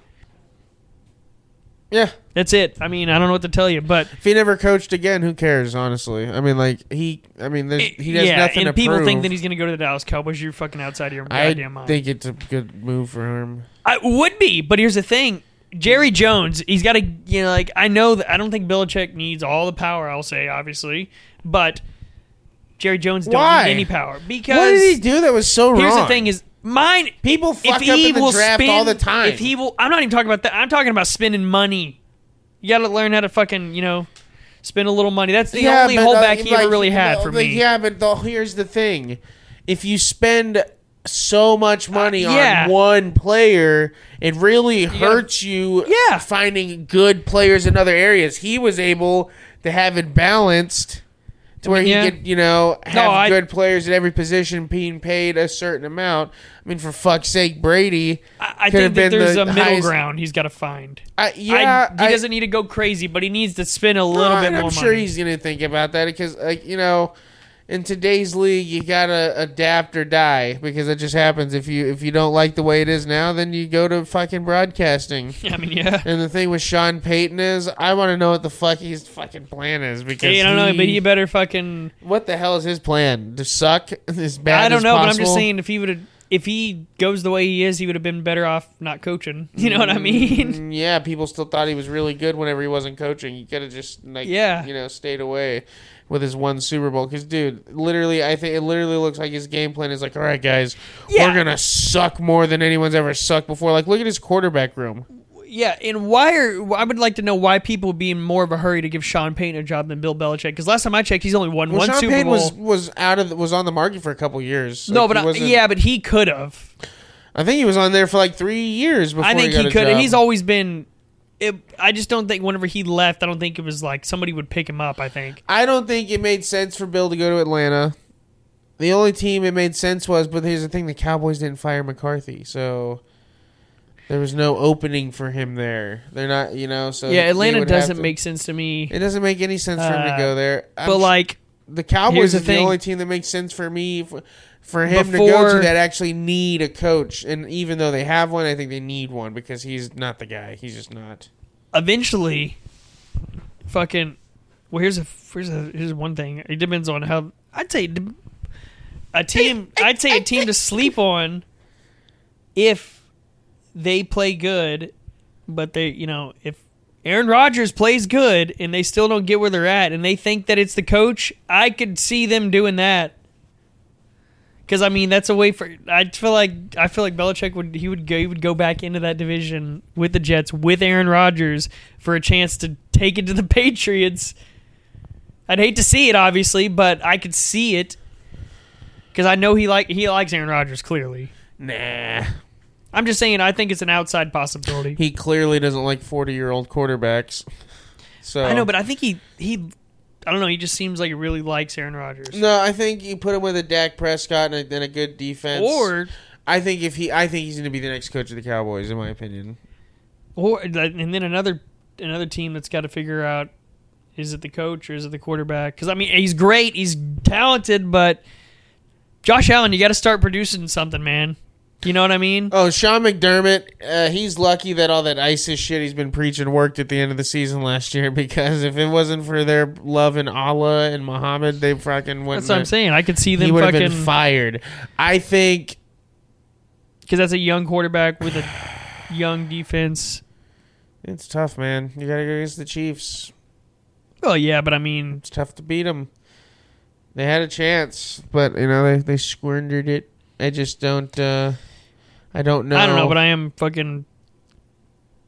Yeah. That's it. I mean, I don't know what to tell you, but if he never coached again, who cares, honestly? I mean, like, he has nothing to people prove. think that he's going to go to the Dallas Cowboys. You're fucking outside of your goddamn mind. I think it's a good move for him. I would be, but here's the thing. Jerry Jones, he's got to, I know that I don't think Belichick needs all the power, I'll say, obviously, but Jerry Jones don't need any power. Because what did he do that was so wrong? Here's the thing is, people fuck up in the draft all the time. I'm not even talking about that. I'm talking about spending money. You got to learn how to fucking, spend a little money. That's the only holdback he ever really had for me. Yeah, but here's the thing. If you spend so much money on one player, it really hurts you finding good players in other areas. He was able to have it balanced to where he could, have good players at every position being paid a certain amount. I mean, for fuck's sake, Brady I think that there's a middle ground he's got to find. He doesn't need to go crazy, but he needs to spend a little bit more money. I'm sure he's going to think about that because, in today's league, you gotta adapt or die because it just happens. If you don't like the way it is now, then you go to fucking broadcasting. I mean, yeah. And the thing with Sean Payton is, I want to know what the fuck his fucking plan is because I don't know, but he better fucking. What the hell is his plan? To suck as bad? I don't know, possible? but I'm just saying if he goes the way he is, he would have been better off not coaching. You know what I mean? Yeah, people still thought he was really good whenever he wasn't coaching. He could have just stayed away with his one Super Bowl. Because, dude, I think it literally looks like his game plan is like, all right, guys, we're going to suck more than anyone's ever sucked before. Like, look at his quarterback room. Yeah, and I would like to know why people would be in more of a hurry to give Sean Payton a job than Bill Belichick. Because last time I checked, he's only won one Sean Super Payton Bowl. was on the market for a couple years. No, but but he could have. I think he was on there for like 3 years before. I think he could. He's always been. I just don't think whenever he left, I don't think it was like somebody would pick him up. I don't think it made sense for Bill to go to Atlanta. The only team it made sense but here's the thing: the Cowboys didn't fire McCarthy, so there was no opening for him there. They're not, so Atlanta doesn't make sense to me. It doesn't make any sense for him to go there. The Cowboys is the only team that makes sense for me for him to go to that actually need a coach. And even though they have one, I think they need one because he's not the guy. He's just not. Eventually, here's one thing. It depends on how. I'd say a team to sleep on if they play good, but if Aaron Rodgers plays good and they still don't get where they're at and they think that it's the coach, I could see them doing that. Because that's a way for. I feel like Belichick would go back into that division with the Jets with Aaron Rodgers for a chance to take it to the Patriots. I'd hate to see it, obviously, but I could see it because I know he likes Aaron Rodgers clearly. Nah, I'm just saying I think it's an outside possibility. He clearly doesn't like 40-year-old quarterbacks. So I know, but I think he I don't know. He just seems like he really likes Aaron Rodgers. No, I think you put him with a Dak Prescott and a good defense. Or I think he's going to be the next coach of the Cowboys, in my opinion. And then another team that's got to figure out, is it the coach or is it the quarterback? Because he's great, he's talented, but Josh Allen, you got to start producing something, man. You know what I mean? Oh, Sean McDermott, he's lucky that all that ISIS shit he's been preaching worked at the end of the season last year, because if it wasn't for their love in Allah and Muhammad, they fucking wouldn't. That's what I'm saying. I could see them he would have been fired. I think. Because that's a young quarterback with a young defense. It's tough, man. You got to go against the Chiefs. Well, yeah, but it's tough to beat them. They had a chance, but, they squandered it. I just don't. I don't know. I don't know, but I am fucking.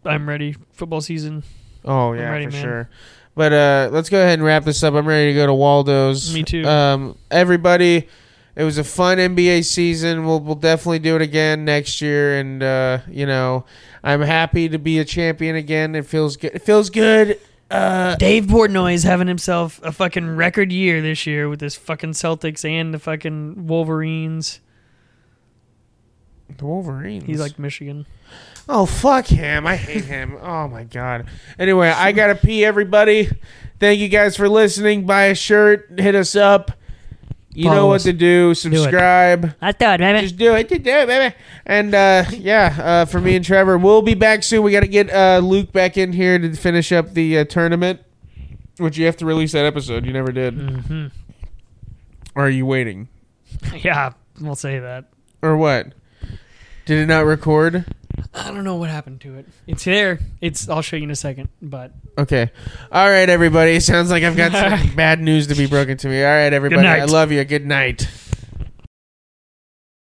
I'm ready. Football season. Oh yeah, ready, for man. sure. But let's go ahead and wrap this up. I'm ready to go to Waldo's. Me too. Everybody, it was a fun NBA season. We'll definitely do it again next year. And I'm happy to be a champion again. It feels good. It feels good. Dave Portnoy is having himself a fucking record year this year with his fucking Celtics and the fucking Wolverines. The Wolverines. He's like Michigan. Oh, fuck him. I hate him. Oh, my God. Anyway, I got to pee, everybody. Thank you guys for listening. Buy a shirt. Hit us up. You Follow know what us. to do. Subscribe. I thought, baby. Just do it. Just do it, baby. And, for me and Trevor, we'll be back soon. We got to get Luke back in here to finish up the tournament, which you have to release that episode. You never did. Mm-hmm. Or are you waiting? Yeah, we'll say that. Or what? Did it not record? I don't know what happened to it. It's there. I'll show you in a second, but... Okay. All right, everybody. Sounds like I've got some bad news to be broken to me. All right, everybody. Good night. I love you. Good night.